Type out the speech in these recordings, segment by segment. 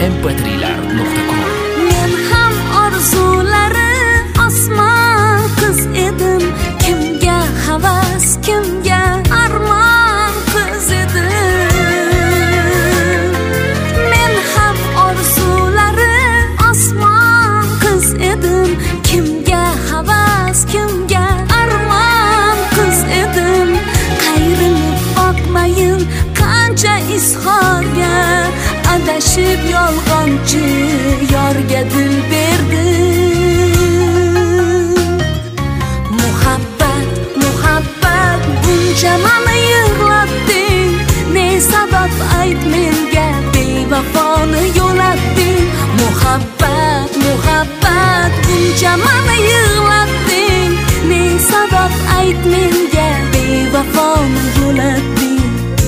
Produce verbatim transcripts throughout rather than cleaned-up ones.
em pe trilar nuqta com. Men ham orzulari osmon qiz edim, kimga havas, kimga armon qiz edim. Men ham orzulari osmon qiz edim, kimga havas, kimga armon qiz edim. Qayrilib boqmayin qancha izhorga, adashib yolg'onchi yorga dil berdim. Muhabbat, muhabbat buncha mani yig'latding, ne sabab ayt menga bevafoni yo'latding. Muhabbat, muhabbat buncha mani yig'latding, ne sabab ayt menga bevafoni yo'latding.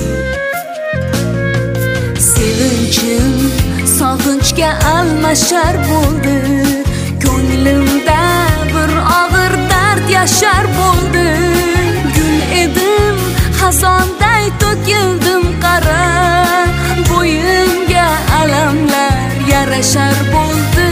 Sevinchim sog'inchga almashar bo'ldi, ko'nglimda bir og'ir dard yashar bo'ldi. Gul edim, xazonday to'kildim qara, bo'yimga alamlar yarashar bo'ldi.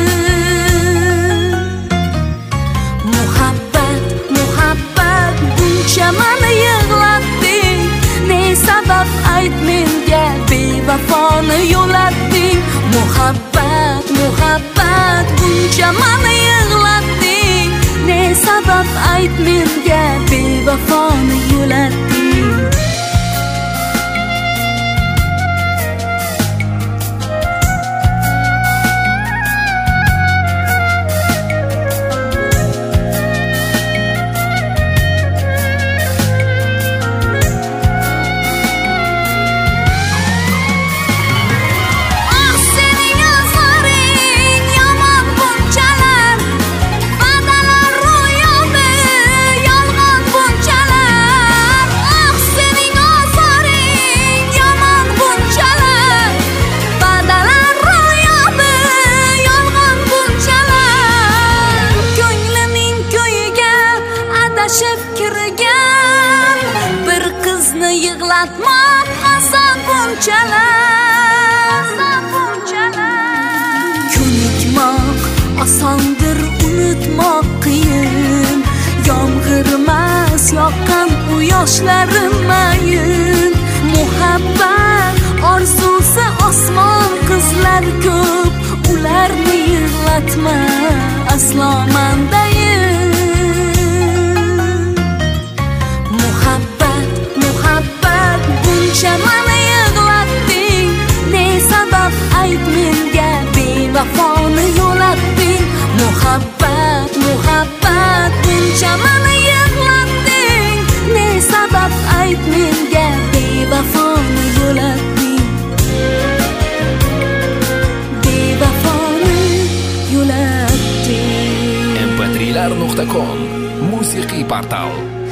Muhabbat, muhabbat buncha mani yig'latding, ne sabab ayt menga bevafoni yo'latding. Muhabbat, muhabbat buncha mani yig'latding, ne sabab ayt menga bevafoni yo'latding. Bir qizni yig'latmoq oson bunchalar, ko'nikmoq osondir, unutmoq qiyin. Yomg'irmas yoqqan u yoshlarim mayin. Muhabbat orzusi osmon qizlar ko'p, ularni yig'latma aslo mandayin. Muhabbat, muhabbat buncha mani yig'latding, ne sabab ayt menga bevafoni yo'latding. Muhabbat, muhabbat buncha mani yig'latding, ne sabab ayt menga bevafoni yo'latding. Bevafoni yo'latding. em pe trilar nuqta com musiqiy portal.